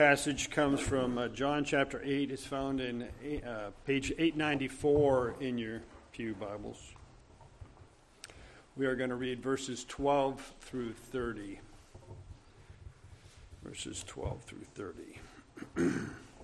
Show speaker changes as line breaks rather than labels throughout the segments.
Passage comes from John chapter 8. It's found in page 894 in your pew Bibles. We are going to read verses 12 through 30. Verses 12 through 30.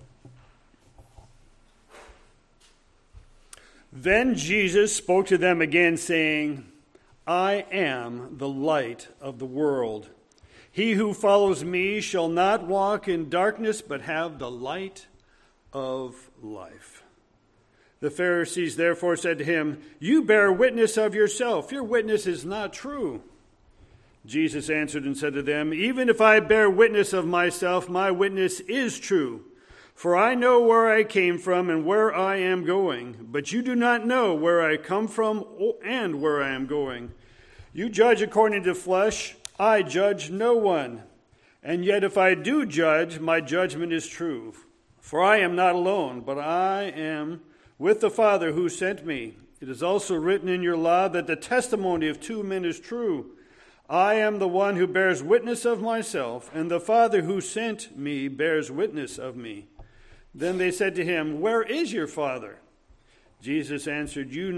Then Jesus spoke to them again, saying, I am the light of the world. He who follows me shall not walk in darkness, but have the light of life. The Pharisees therefore said to him, You bear witness of yourself. Your witness is not true. Jesus answered and said to them, Even if I bear witness of myself, my witness is true. For I know where I came from and where I am going, but you do not know where I come from and where I am going. You judge according to the flesh. I judge no one, and yet if I do judge, my judgment is true. For I am not alone, but I am with the Father who sent me. It is also written in your law that the testimony of two men is true. I am the one who bears witness of myself, and the Father who sent me bears witness of me. Then they said to him, Where is your Father? Jesus answered, You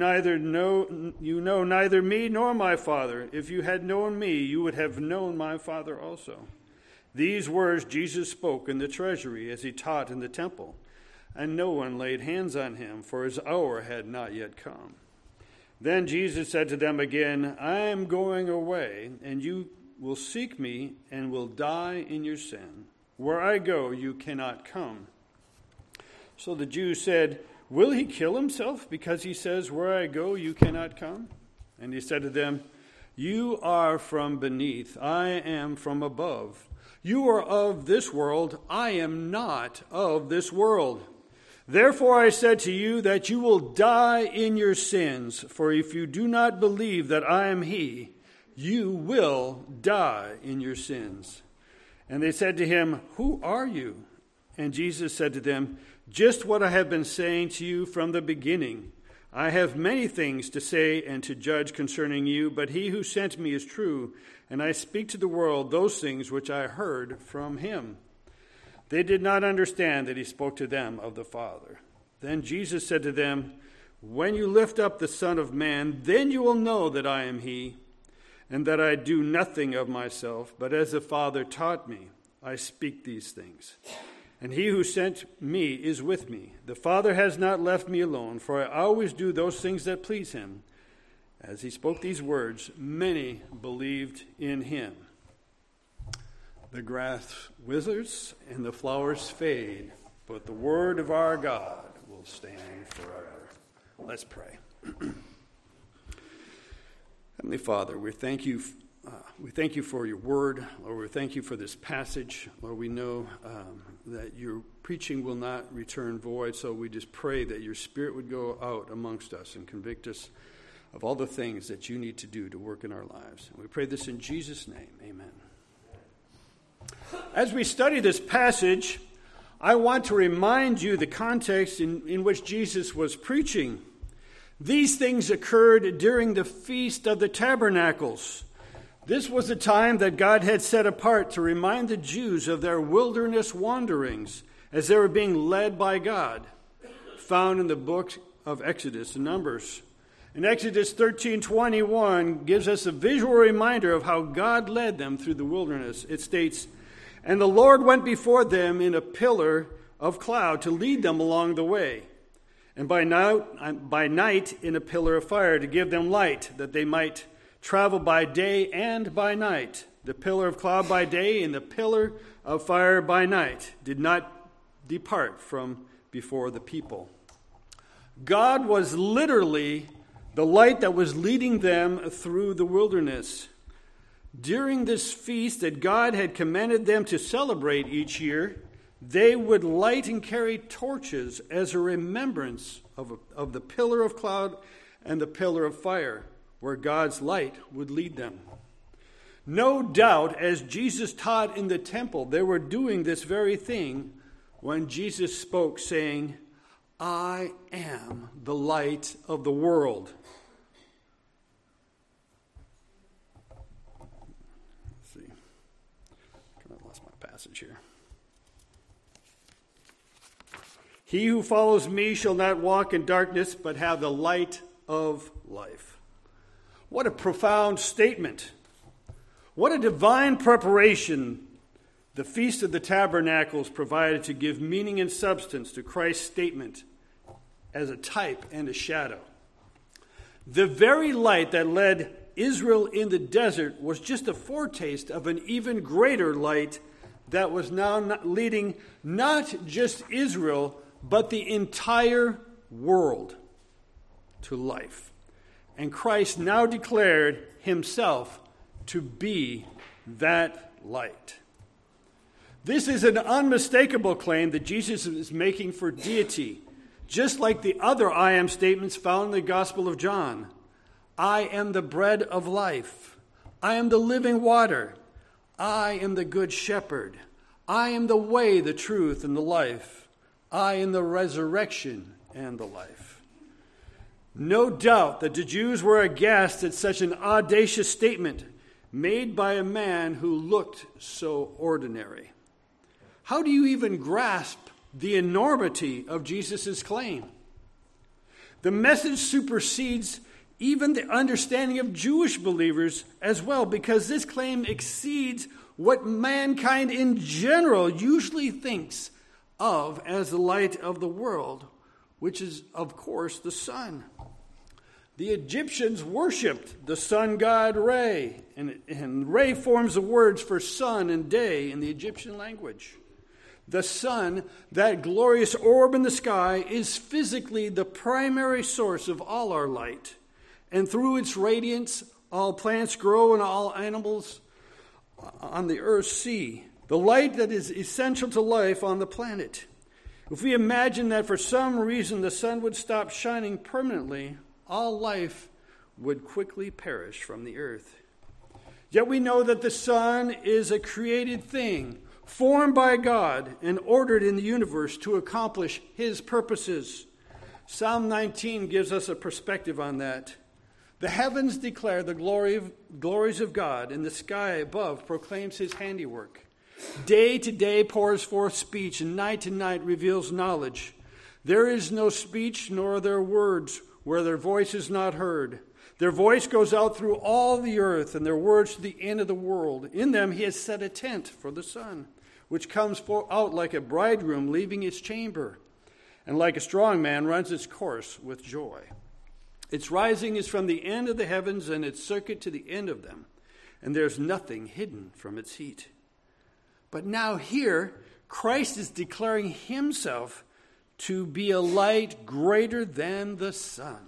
know neither me nor my Father. If you had known me, you would have known my Father also. These words Jesus spoke in the treasury as he taught in the temple, and no one laid hands on him, for his hour had not yet come. Then Jesus said to them again, I am going away, and you will seek me and will die in your sin. Where I go, you cannot come. So the Jews said, Will he kill himself because he says, Where I go, you cannot come? And he said to them, You are from beneath, I am from above. You are of this world, I am not of this world. Therefore I said to you that you will die in your sins, for if you do not believe that I am he, you will die in your sins. And they said to him, Who are you? And Jesus said to them, Just what I have been saying to you from the beginning. I have many things to say and to judge concerning you, but he who sent me is true, and I speak to the world those things which I heard from him. They did not understand that he spoke to them of the Father. Then Jesus said to them, When you lift up the Son of Man, then you will know that I am he, and that I do nothing of myself, but as the Father taught me, I speak these things. And he who sent me is with me. The Father has not left me alone, for I always do those things that please him. As he spoke these words, many believed in him. The grass withers and the flowers fade, but the word of our God will stand forever. Let's pray. Heavenly Father, we thank you for your word. Lord, we thank you for this passage. Lord, we know that your preaching will not return void, so we just pray that your Spirit would go out amongst us and convict us of all the things that you need to do to work in our lives. And we pray this in Jesus' name. Amen. As we study this passage, I want to remind you the context in which Jesus was preaching. These things occurred during the Feast of the Tabernacles. This was the time that God had set apart to remind the Jews of their wilderness wanderings as they were being led by God, found in the book of Exodus and Numbers. In Exodus 13:21 gives us a visual reminder of how God led them through the wilderness. It states, And the Lord went before them in a pillar of cloud to lead them along the way, and by night in a pillar of fire to give them light, that they might travel by day and by night. The pillar of cloud by day and the pillar of fire by night did not depart from before the people. God was literally the light that was leading them through the wilderness. During this feast that God had commanded them to celebrate each year, they would light and carry torches as a remembrance of the pillar of cloud and the pillar of fire, where God's light would lead them. No doubt, as Jesus taught in the temple, they were doing this very thing when Jesus spoke, saying, I am the light of the world. Let's see. Kind of lost my passage here. He who follows me shall not walk in darkness, but have the light of life. What a profound statement. What a divine preparation the Feast of the Tabernacles provided to give meaning and substance to Christ's statement as a type and a shadow. The very light that led Israel in the desert was just a foretaste of an even greater light that was now leading not just Israel, but the entire world to life. And Christ now declared himself to be that light. This is an unmistakable claim that Jesus is making for deity, just like the other I am statements found in the Gospel of John. I am the bread of life. I am the living water. I am the good shepherd. I am the way, the truth, and the life. I am the resurrection and the life. No doubt that the Jews were aghast at such an audacious statement made by a man who looked so ordinary. How do you even grasp the enormity of Jesus' claim? The message supersedes even the understanding of Jewish believers as well, because this claim exceeds what mankind in general usually thinks of as the light of the world, which is, of course, the sun. The Egyptians worshipped the sun god Re, and Re forms the words for sun and day in the Egyptian language. The sun, that glorious orb in the sky, is physically the primary source of all our light. And through its radiance, all plants grow and all animals on the earth see. The light that is essential to life on the planet. If we imagine that for some reason the sun would stop shining permanently, all life would quickly perish from the earth. Yet we know that the sun is a created thing, formed by God and ordered in the universe to accomplish his purposes. Psalm 19 gives us a perspective on that. The heavens declare the glories of God, and the sky above proclaims his handiwork. Day to day pours forth speech, and night to night reveals knowledge. There is no speech, nor are there words, where their voice is not heard. Their voice goes out through all the earth, and their words to the end of the world. In them he has set a tent for the sun, which comes out like a bridegroom leaving his chamber, and like a strong man runs its course with joy. Its rising is from the end of the heavens, and its circuit to the end of them, and there's nothing hidden from its heat. But now here, Christ is declaring himself to be a light greater than the sun.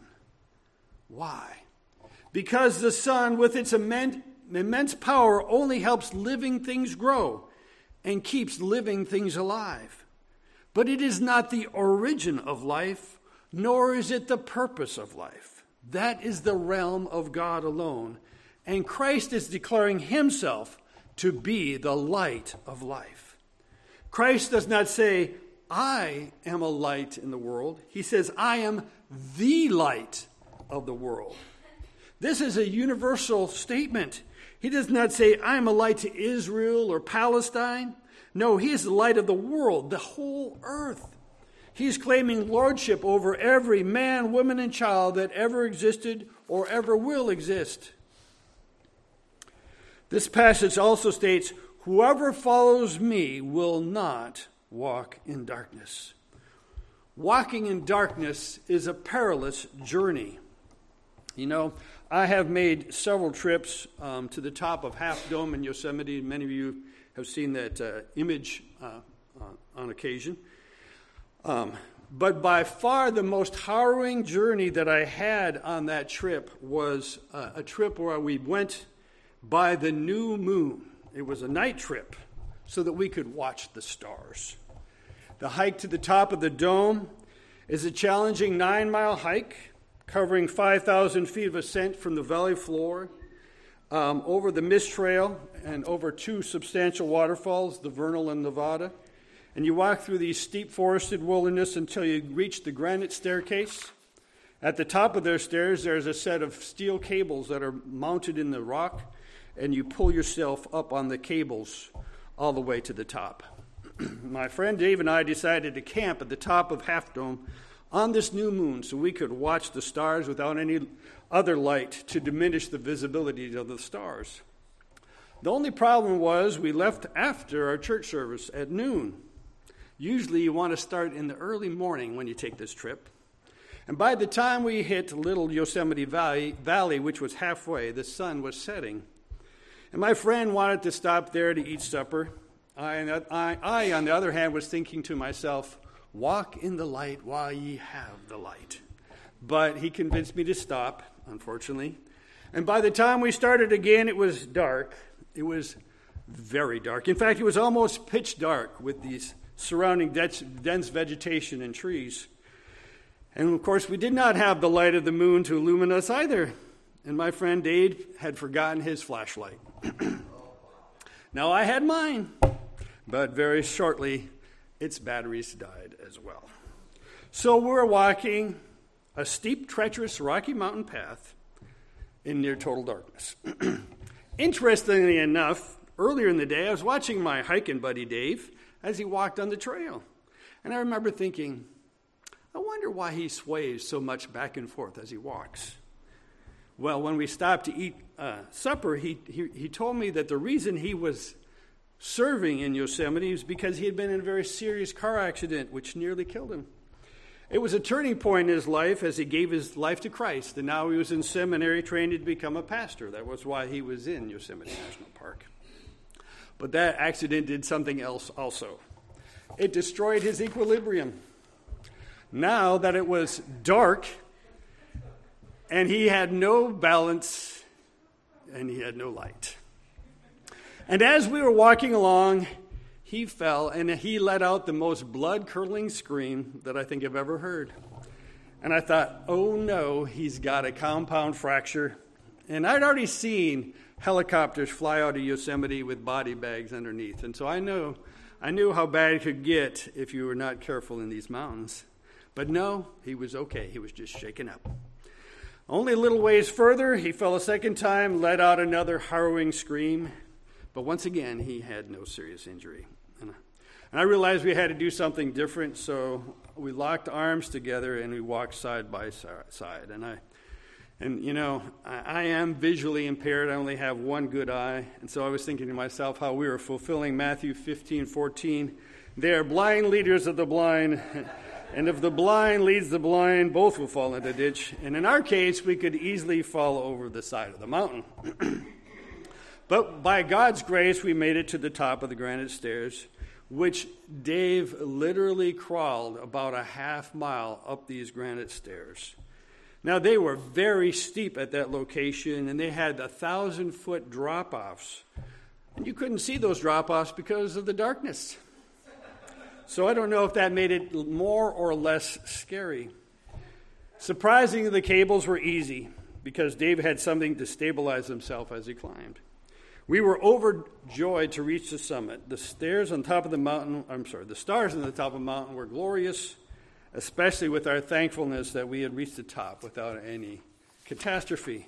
Why? Because the sun, with its immense power, only helps living things grow and keeps living things alive. But it is not the origin of life, nor is it the purpose of life. That is the realm of God alone. And Christ is declaring himself to be the light of life. Christ does not say, I am a light in the world. He says, I am the light of the world. This is a universal statement. He does not say, I am a light to Israel or Palestine. No, he is the light of the world, the whole earth. He's claiming lordship over every man, woman, and child that ever existed or ever will exist. This passage also states, whoever follows me will not walk in darkness. Walking in darkness is a perilous journey. You know, I have made several trips to the top of Half Dome in Yosemite. Many of you have seen that image on occasion. But by far the most harrowing journey that I had on that trip was a trip where we went by the new moon. It was a night trip so that we could watch the stars. The hike to the top of the dome is a challenging 9-mile hike covering 5,000 feet of ascent from the valley floor, over the Mist Trail and over 2 substantial waterfalls, the Vernal and Nevada. And you walk through these steep forested wilderness until you reach the granite staircase. At the top of their stairs, there's a set of steel cables that are mounted in the rock, and you pull yourself up on the cables all the way to the top. my friend Dave and I decided to camp at the top of Half Dome on this new moon so we could watch the stars without any other light to diminish the visibility of the stars. The only problem was we left after our church service at noon. Usually you want to start in the early morning when you take this trip. And by the time we hit Little Yosemite Valley, which was halfway, the sun was setting. And my friend wanted to stop there to eat supper. I, on the other hand, was thinking to myself, walk in the light while ye have the light. But he convinced me to stop, unfortunately. And by the time we started again, it was dark. It was very dark. In fact, it was almost pitch dark with these surrounding dense vegetation and trees. And of course, we did not have the light of the moon to illumine us either. And my friend Dave had forgotten his flashlight. Now, I had mine, but very shortly, its batteries died as well. So we're walking a steep, treacherous Rocky Mountain path in near total darkness. Interestingly enough, earlier in the day, I was watching my hiking buddy Dave as he walked on the trail. And I remember thinking, I wonder why he sways so much back and forth as he walks. Well, when we stopped to eat supper, he told me that the reason he was serving in Yosemite was because he had been in a very serious car accident which nearly killed him. It was a turning point in his life as he gave his life to Christ, and now he was in seminary training to become a pastor. That was why he was in Yosemite National Park. But that accident did something else also. It destroyed his equilibrium. Now that it was dark and he had no balance and he had no light. And as we were walking along, he fell and he let out the most blood-curdling scream that I think I've ever heard. And I thought, oh no, he's got a compound fracture. And I'd already seen helicopters fly out of Yosemite with body bags underneath. And so I knew how bad it could get if you were not careful in these mountains. But no, he was okay. He was just shaken up. Only a little ways further, he fell a second time, let out another harrowing scream. But once again, he had no serious injury. And I realized we had to do something different, so we locked arms together and we walked side by side. And I am visually impaired. I only have one good eye. And so I was thinking to myself how we were fulfilling Matthew 15:14. They are blind leaders of the blind. And if the blind leads the blind, both will fall into the ditch. And in our case, we could easily fall over the side of the mountain. But by God's grace, we made it to the top of the granite stairs, which Dave literally crawled about a half mile up these granite stairs. Now, they were very steep at that location, and they had 1,000-foot drop-offs. And you couldn't see those drop-offs because of the darkness. So I don't know if that made it more or less scary. Surprisingly, the cables were easy because Dave had something to stabilize himself as he climbed. We were overjoyed to reach the summit. The stars on the top of the mountain were glorious, especially with our thankfulness that we had reached the top without any catastrophe.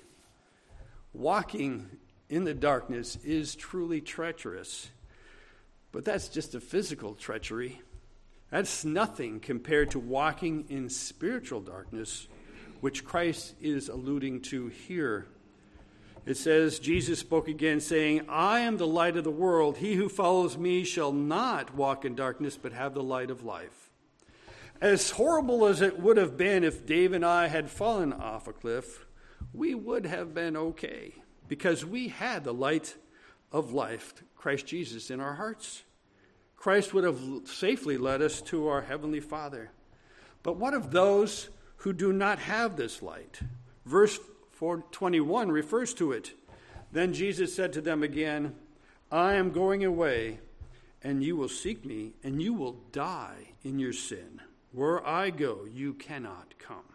Walking in the darkness is truly treacherous, but that's just a physical treachery. That's nothing compared to walking in spiritual darkness, which Christ is alluding to here. It says, Jesus spoke again, saying, I am the light of the world. He who follows me shall not walk in darkness, but have the light of life. As horrible as it would have been if Dave and I had fallen off a cliff, we would have been okay because we had the light of life, Christ Jesus, in our hearts. Christ would have safely led us to our Heavenly Father. But what of those who do not have this light? Verse 4:21 refers to it. Then Jesus said to them again, I am going away, and you will seek me, and you will die in your sin. Where I go, you cannot come.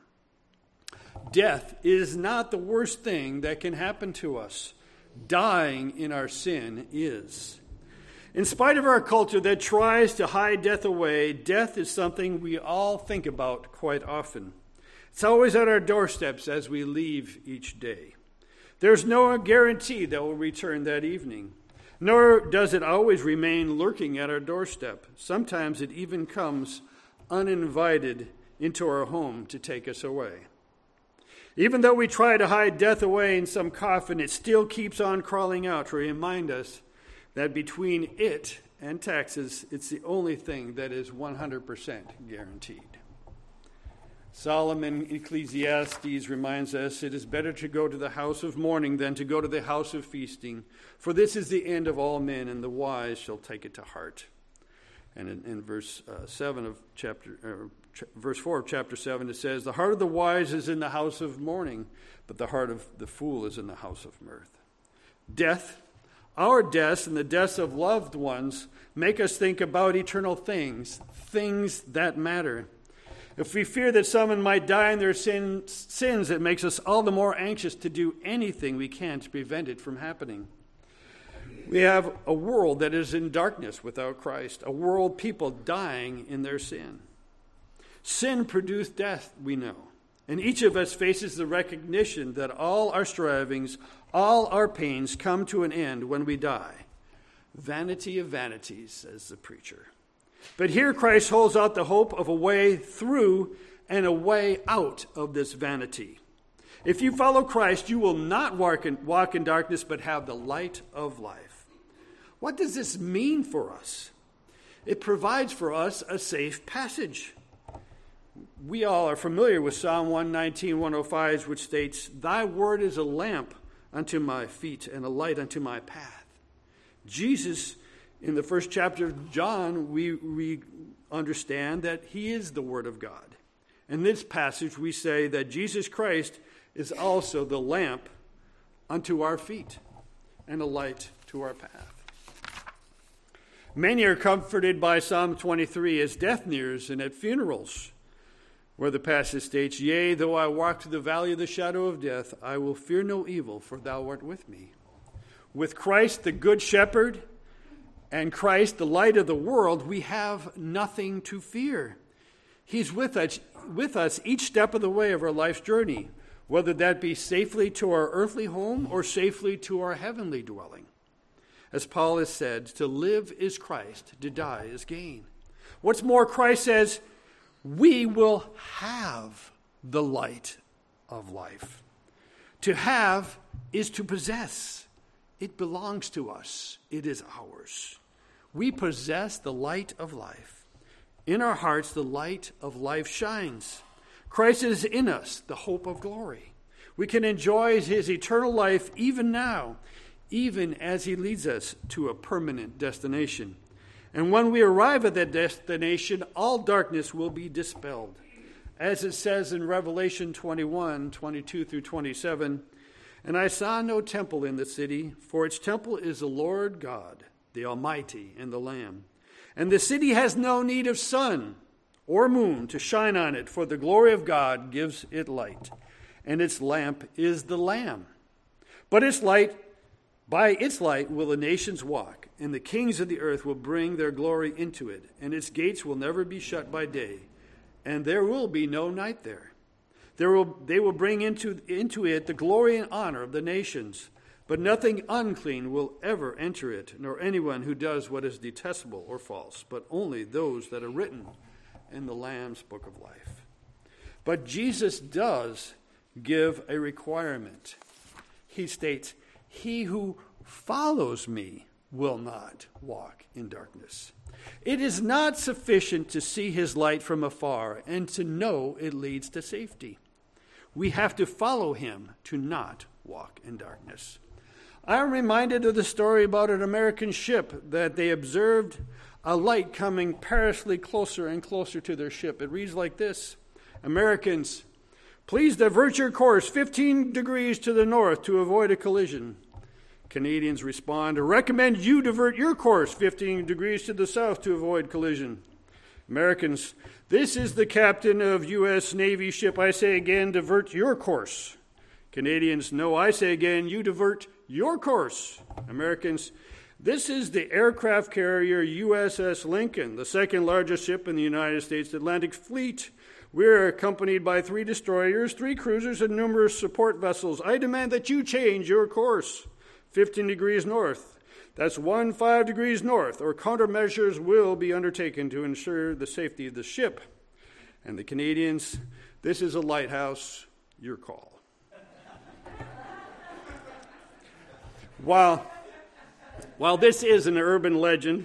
Death is not the worst thing that can happen to us. Dying in our sin is. In spite of our culture that tries to hide death away, death is something we all think about quite often. It's always at our doorsteps as we leave each day. There's no guarantee that we'll return that evening. Nor does it always remain lurking at our doorstep. Sometimes it even comes uninvited into our home to take us away. Even though we try to hide death away in some coffin, it still keeps on crawling out to remind us that between it and taxes, it's the only thing that is 100% guaranteed. Solomon in Ecclesiastes reminds us, it is better to go to the house of mourning than to go to the house of feasting, for this is the end of all men, and the wise shall take it to heart. And in verse 4 of chapter 7, it says, the heart of the wise is in the house of mourning, but the heart of the fool is in the house of mirth. Death, our deaths and the deaths of loved ones, make us think about eternal things, things that matter. If we fear that someone might die in their sins, it makes us all the more anxious to do anything we can to prevent it from happening. We have a world that is in darkness without Christ, a world people dying in their sin. Sin produced death, we know, and each of us faces the recognition that all our strivings, all our pains come to an end when we die. Vanity of vanities, says the preacher. But here Christ holds out the hope of a way through and a way out of this vanity. If you follow Christ, you will not walk in darkness, but have the light of life. What does this mean for us? It provides for us a safe passage. We all are familiar with Psalm 119, 105, which states, thy word is a lamp unto my feet and a light unto my path. Jesus, in the first chapter of John, we understand that he is the Word of God. In this passage, we say that Jesus Christ is also the lamp unto our feet and a light to our path. Many are comforted by Psalm 23 as death nears and at funerals, where the passage states, yea, though I walk through the valley of the shadow of death, I will fear no evil, for thou art with me. With Christ, the good shepherd, and Christ, the light of the world, we have nothing to fear. He's with us each step of the way of our life's journey, whether that be safely to our earthly home or safely to our heavenly dwelling. As Paul has said, to live is Christ, to die is gain. What's more, Christ says, we will have the light of life. To have is to possess. It belongs to us. It is ours. We possess the light of life. In our hearts, the light of life shines. Christ is in us, the hope of glory. We can enjoy his eternal life even now, even as he leads us to a permanent destination. And when we arrive at that destination, all darkness will be dispelled. As it says in Revelation 21, 22 through 27, and I saw no temple in the city, for its temple is the Lord God, the Almighty, and the Lamb. And the city has no need of sun or moon to shine on it, for the glory of God gives it light, and its lamp is the Lamb. But by its light will the nations walk, and the kings of the earth will bring their glory into it, and its gates will never be shut by day, and there will be no night there. They will bring into it the glory and honor of the nations, but nothing unclean will ever enter it, nor anyone who does what is detestable or false, but only those that are written in the Lamb's book of life. But Jesus does give a requirement. He states, he who follows me will not walk in darkness. It is not sufficient to see his light from afar and to know it leads to safety. We have to follow him to not walk in darkness. I am reminded of the story about an American ship that they observed a light coming perilously closer and closer to their ship. It reads like this: Americans, please divert your course 15 degrees to the north to avoid a collision. Canadians respond, I recommend you divert your course 15 degrees to the south to avoid collision. Americans, this is the captain of U.S. Navy ship. I say again, divert your course. Canadians, no, I say again, you divert your course. Americans, this is the aircraft carrier USS Lincoln, the second largest ship in the United States Atlantic Fleet. We are accompanied by 3 destroyers, 3 cruisers, and numerous support vessels. I demand that you change your course 15 degrees north. That's 15 degrees north, or countermeasures will be undertaken to ensure the safety of the ship. And the Canadians, this is a lighthouse, your call. While this is an urban legend,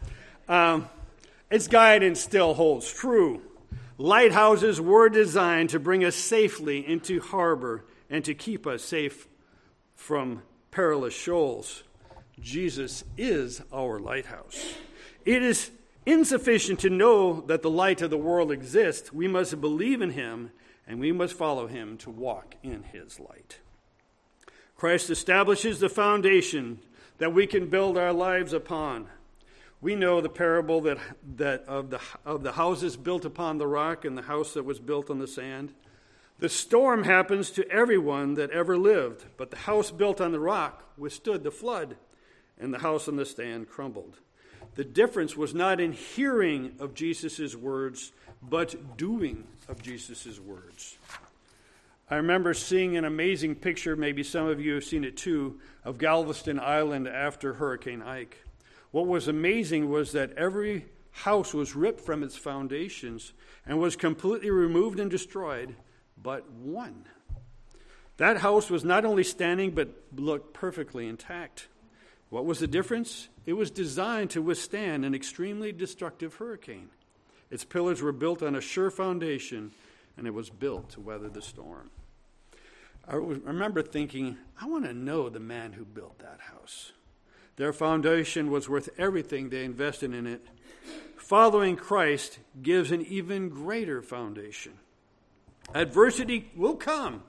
its guidance still holds true. Lighthouses were designed to bring us safely into harbor and to keep us safe from perilous shoals. Jesus is our lighthouse. It is insufficient to know that the light of the world exists. We must believe in him, and we must follow him to walk in his light. Christ establishes the foundation that we can build our lives upon. We know the parable that of the houses built upon the rock and the house that was built on the sand. The storm happens to everyone that ever lived, but the house built on the rock withstood the flood, and the house on the sand crumbled. The difference was not in hearing of Jesus' words, but doing of Jesus' words. I remember seeing an amazing picture, maybe some of you have seen it too, of Galveston Island after Hurricane Ike. What was amazing was that every house was ripped from its foundations and was completely removed and destroyed, but one. That house was not only standing, but looked perfectly intact. What was the difference? It was designed to withstand an extremely destructive hurricane. Its pillars were built on a sure foundation, and it was built to weather the storm. I remember thinking, I want to know the man who built that house. Their foundation was worth everything they invested in it. Following Christ gives an even greater foundation. Adversity will come,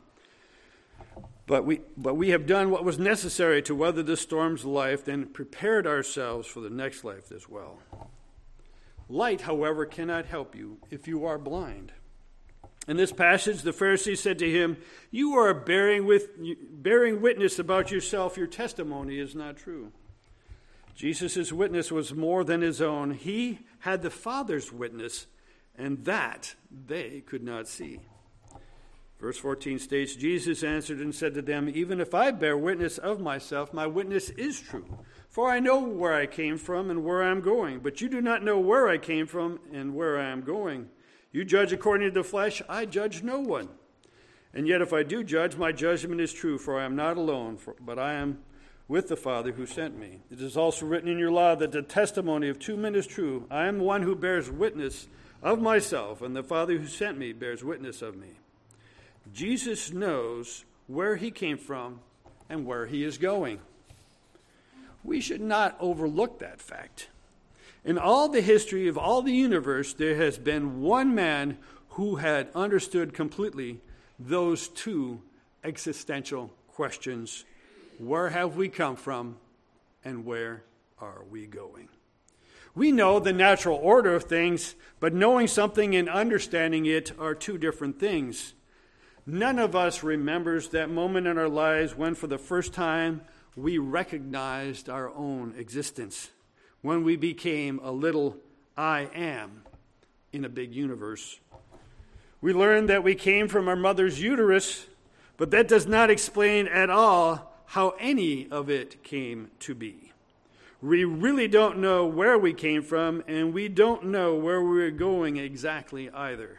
but we have done what was necessary to weather the storms of life, then prepared ourselves for the next life as well. Light, however, cannot help you if you are blind. In this passage, the Pharisees said to him, "You are bearing witness about yourself. Your testimony is not true." Jesus' witness was more than his own. He had the Father's witness, and that they could not see. Verse 14 states, Jesus answered and said to them, "Even if I bear witness of myself, my witness is true. For I know where I came from and where I am going, but you do not know where I came from and where I am going. You judge according to the flesh, I judge no one. And yet if I do judge, my judgment is true, for I am not alone, but I am with the Father who sent me. It is also written in your law that the testimony of two men is true. I am the one who bears witness of myself, and the Father who sent me bears witness of me." Jesus knows where he came from and where he is going. We should not overlook that fact. In all the history of all the universe, there has been one man who had understood completely those two existential questions. Where have we come from, and where are we going? We know the natural order of things, but knowing something and understanding it are two different things. None of us remembers that moment in our lives when for the first time we recognized our own existence, when we became a little I am in a big universe. We learned that we came from our mother's uterus, but that does not explain at all how any of it came to be. We really don't know where we came from, and we don't know where we're going exactly either.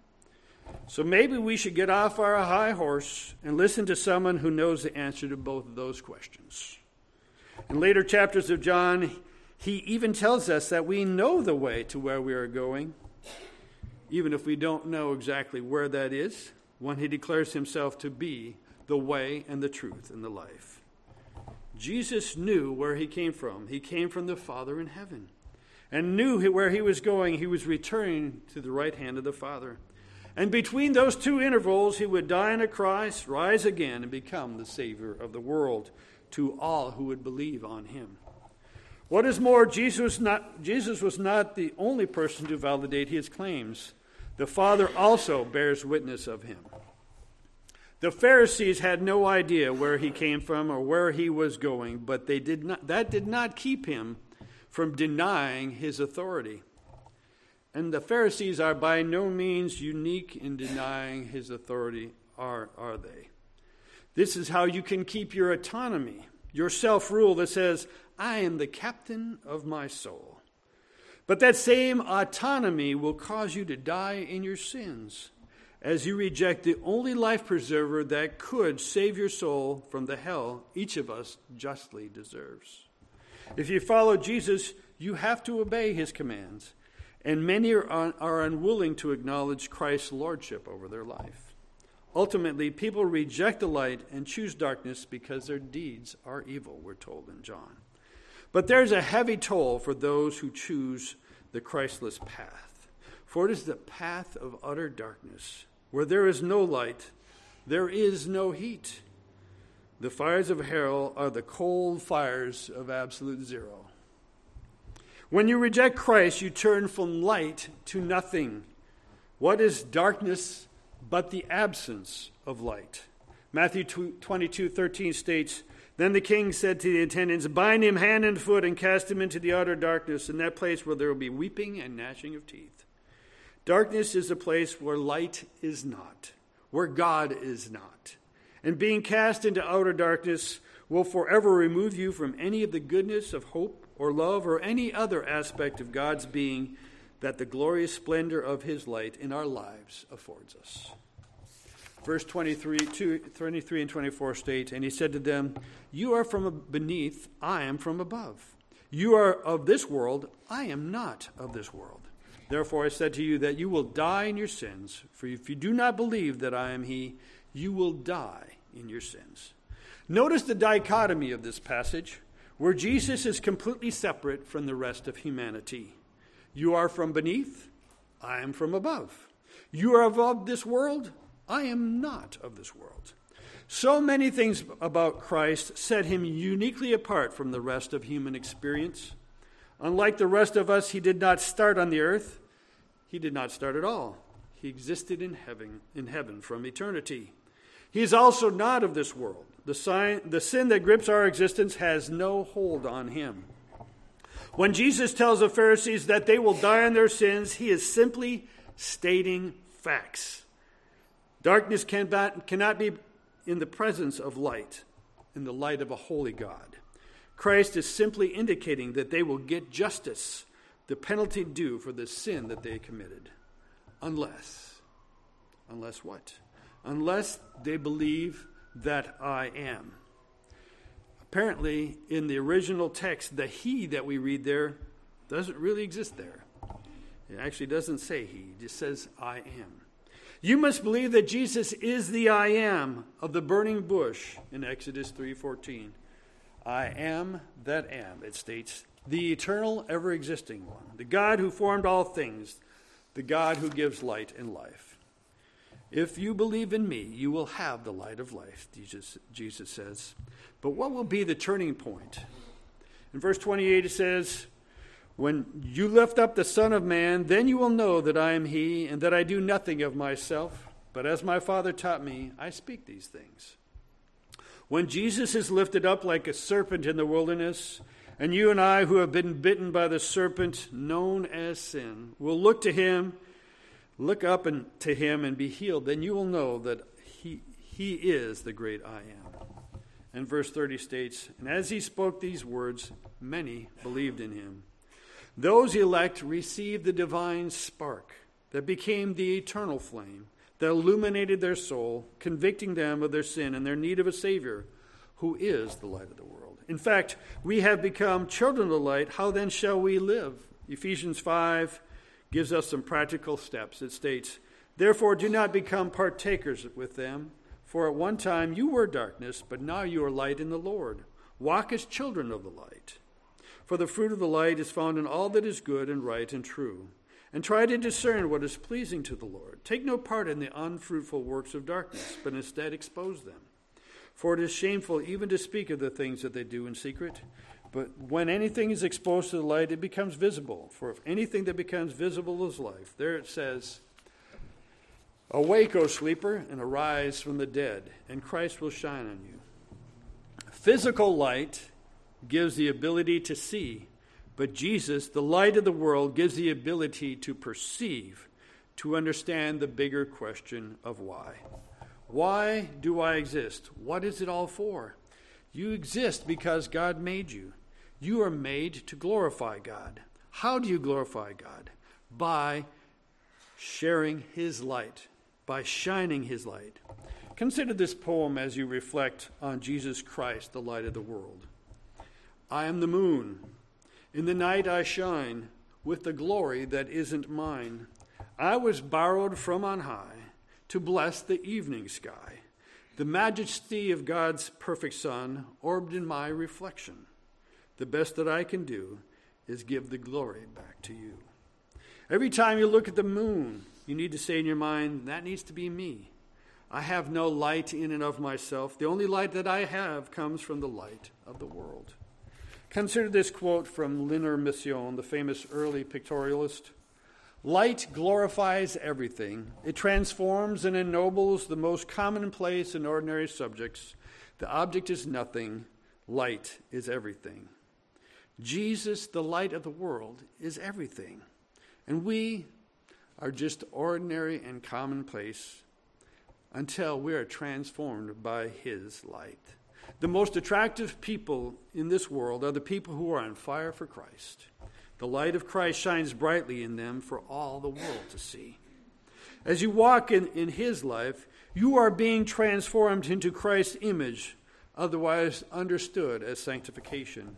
So maybe we should get off our high horse and listen to someone who knows the answer to both of those questions. In later chapters of John, he even tells us that we know the way to where we are going, even if we don't know exactly where that is, when he declares himself to be the way and the truth and the life. Jesus knew where he came from. He came from the Father in heaven and knew where he was going. He was returning to the right hand of the Father. And between those two intervals, he would die on a cross, rise again, and become the Savior of the world to all who would believe on him. What is more, Jesus was not the only person to validate his claims. The Father also bears witness of him. The Pharisees had no idea where he came from or where he was going, but that did not keep him from denying his authority. And the Pharisees are by no means unique in denying his authority, are they? This is how you can keep your autonomy. your self-rule that says, I am the captain of my soul. But that same autonomy will cause you to die in your sins as you reject the only life preserver that could save your soul from the hell each of us justly deserves. If you follow Jesus, you have to obey his commands, and many are unwilling to acknowledge Christ's lordship over their life. Ultimately, people reject the light and choose darkness because their deeds are evil, we're told in John. But there's a heavy toll for those who choose the Christless path. For it is the path of utter darkness. Where there is no light, there is no heat. The fires of hell are the cold fires of absolute zero. When you reject Christ, you turn from light to nothing. What is darkness but the absence of light? Matthew 22:13 states, Then the king said to the attendants, Bind him hand and foot and cast him into the utter darkness, in that place where there will be weeping and gnashing of teeth. Darkness is a place where light is not, where God is not. And being cast into outer darkness will forever remove you from any of the goodness of hope or love or any other aspect of God's being that the glorious splendor of his light in our lives affords us. Verse 23 and 24 state, And he said to them, You are from beneath, I am from above. You are of this world, I am not of this world. Therefore I said to you that you will die in your sins, for if you do not believe that I am he, you will die in your sins. Notice the dichotomy of this passage, where Jesus is completely separate from the rest of humanity. You are from beneath, I am from above. You are of this world, I am not of this world. So many things about Christ set him uniquely apart from the rest of human experience. Unlike the rest of us, he did not start on the earth. He did not start at all. He existed in heaven from eternity. He is also not of this world. The sin that grips our existence has no hold on him. When Jesus tells the Pharisees that they will die in their sins, he is simply stating facts. Darkness cannot be in the presence of light, in the light of a holy God. Christ is simply indicating that they will get justice, the penalty due for the sin that they committed. Unless what? Unless they believe that I am. Apparently, in the original text, the he that we read there doesn't really exist there. It actually doesn't say he. It just says I am. You must believe that Jesus is the I am of the burning bush in Exodus 3:14. I am that am, it states, the eternal, ever-existing one, the God who formed all things, the God who gives light and life. If you believe in me, you will have the light of life, Jesus says. But what will be the turning point? In verse 28 it says, When you lift up the Son of Man, then you will know that I am he, and that I do nothing of myself, but as my Father taught me, I speak these things. When Jesus is lifted up like a serpent in the wilderness, and you and I who have been bitten by the serpent known as sin will look up to him and be healed, then you will know that he is the great I am. And verse 30 states, And as he spoke these words, many believed in him. Those elect received the divine spark that became the eternal flame that illuminated their soul, convicting them of their sin and their need of a Savior, who is the light of the world. In fact, we have become children of the light. How then shall we live? Ephesians 5 gives us some practical steps. It states, Therefore do not become partakers with them, for at one time you were darkness, but now you are light in the Lord. Walk as children of the light. For the fruit of the light is found in all that is good and right and true. And try to discern what is pleasing to the Lord. Take no part in the unfruitful works of darkness, but instead expose them. For it is shameful even to speak of the things that they do in secret. But when anything is exposed to the light, it becomes visible. For if anything that becomes visible is life, there it says, Awake, O sleeper, and arise from the dead, and Christ will shine on you. Physical light gives the ability to see, but Jesus, the light of the world, gives the ability to perceive, to understand the bigger question of why. Why do I exist? What is it all for? You exist because God made you. You are made to glorify God. How do you glorify God? By sharing his light, by shining his light. Consider this poem as you reflect on Jesus Christ, the light of the world. I am the moon. In the night I shine with the glory that isn't mine. I was borrowed from on high to bless the evening sky. The majesty of God's perfect sun orbed in my reflection. The best that I can do is give the glory back to you. Every time you look at the moon, you need to say in your mind, that needs to be me. I have no light in and of myself. The only light that I have comes from the light of the world. Consider this quote from Leonard Mission, the famous early pictorialist. Light glorifies everything. It transforms and ennobles the most commonplace and ordinary subjects. The object is nothing. Light is everything. Jesus, the light of the world, is everything. And we are just ordinary and commonplace until we are transformed by his light. The most attractive people in this world are the people who are on fire for Christ. The light of Christ shines brightly in them for all the world to see. As you walk in his life, you are being transformed into Christ's image, otherwise understood as sanctification.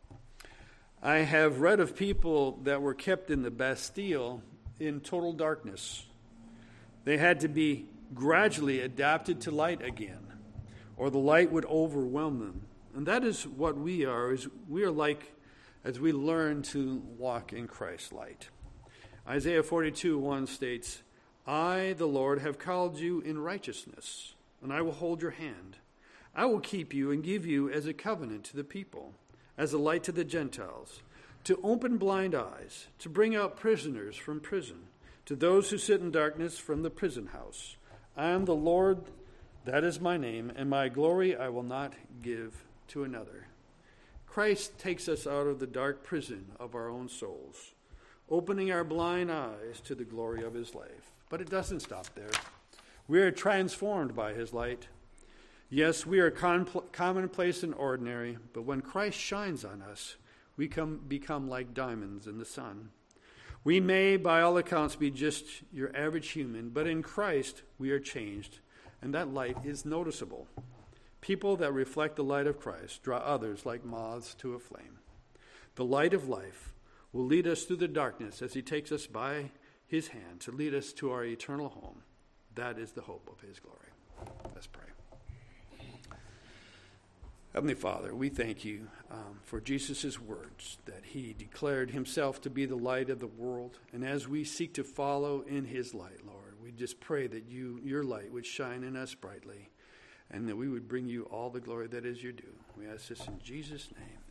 I have read of people that were kept in the Bastille in total darkness. They had to be gradually adapted to light again, or the light would overwhelm them. And that is what we are, is we are like as we learn to walk in Christ's light. Isaiah 42:1 states, I, the Lord, have called you in righteousness, and I will hold your hand. I will keep you and give you as a covenant to the people, as a light to the Gentiles, to open blind eyes, to bring out prisoners from prison, to those who sit in darkness from the prison house. I am the Lord, that is my name, and my glory I will not give to another. Christ takes us out of the dark prison of our own souls, opening our blind eyes to the glory of his life. But it doesn't stop there. We are transformed by his light. Yes, we are commonplace and ordinary, but when Christ shines on us, we become like diamonds in the sun. We may, by all accounts, be just your average human, but in Christ we are changed, and that light is noticeable. People that reflect the light of Christ draw others like moths to a flame. The light of life will lead us through the darkness as he takes us by his hand to lead us to our eternal home. That is the hope of his glory. Let's pray. Heavenly Father, we thank you for Jesus' words, that he declared himself to be the light of the world. And as we seek to follow in his light, Lord, we just pray that your light would shine in us brightly, and that we would bring you all the glory that is your due. We ask this in Jesus' name.